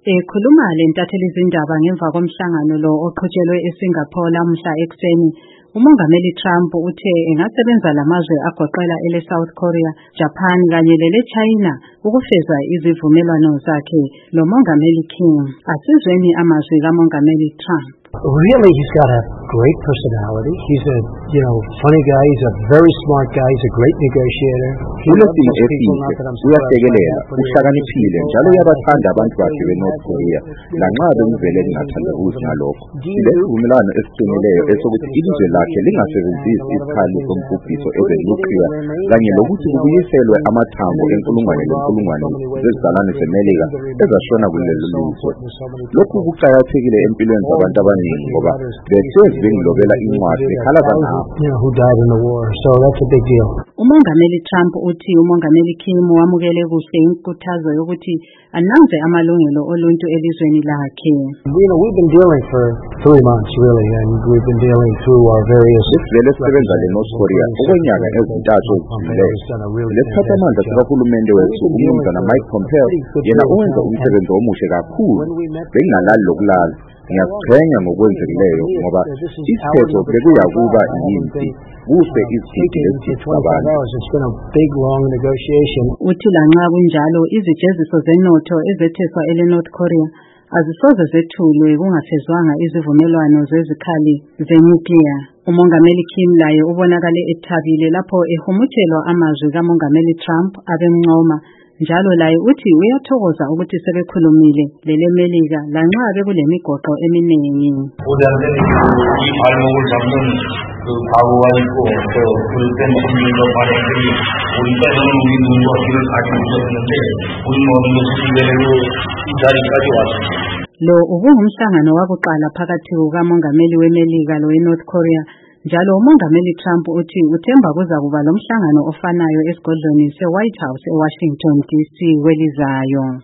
Ekhuluma le ntatheli izindaba ngemva komhlangano lo oqhutshelwe eSingapore lamuhla ekuseni, uMongameli Trump uthe engasebenza lamazwe agoqela ele-South Korea, Japan kanye lele-China ukufeza izivumelwano zakhe noMongameli Kim. Asizweni amazwi kaMongameli Trump. Really, he's got a great personality. He's a, funny guy. He's a very smart guy. He's a great negotiator. Uyasekelela, uhlakaniphile njalo uyabathanda abantu bakhe beNorth Korea. Lanxa bemvele lingathandabuzi ngalokho. Silesivumelwano esiqinileyo esokuthi ilizwe lakhe lingasebenzisi isikhali sombhubhiso eze-nuclear kanye lokuthi kubuyiselwe amathambo enkulungwane zezizalwane zeMelika ezashona kuleli lizwe. Lokhu kuqakathekile empilweni zabantu abaningi ngoba behlezi bengilobela incwadi bekhalaza ngabo. Who died in the war, so that's a big deal. uMongameli Trump uthi uMongameli Kim wamukele kuhle inkuthazo yokuthi ananze amalungelo oluntu elizweni lakhe. We've been dealing for 3 months really, and we've been dealing through our various. Sivele sisebenza leNorth Korea okwenyanga ezintathu ezidlulileyo. Lesithatha amandla sikahulumende wethu uMnumzana Mike Pompeo yena owenza umsebenzi omuhle kakhulu. Bengingalali lokulala. Ngiyaziqhenya ngokwenzekileyo ngoba isikhetho bekuyakuba yimpi kuse izigidi ezigidi zabantu. Uthi lanxa kunjalo izijeziso zenotho ezetheswa ele-North Korea azisoze zethulwe kungasezwanga izivumelwano zezikhali zenyukliya. uMongameli Kim laye ubonakale ethabile lapho ehumutshelwa amazwi kaMongameli Trump abemncoma. Njalo laye uthi uyathokoza ukuthi sebekhulumile leleMelika lanxa bekulemigoqo eminingi. Lo ubungumhlangano wakuqala phakathi kukaMongameli weMelika loweNorth Korea. Njalo uMongameli Trump uthi uthemba kuza kuba lomhlangano ofanayo esigodlweni se-White House eWashington DC welizayo.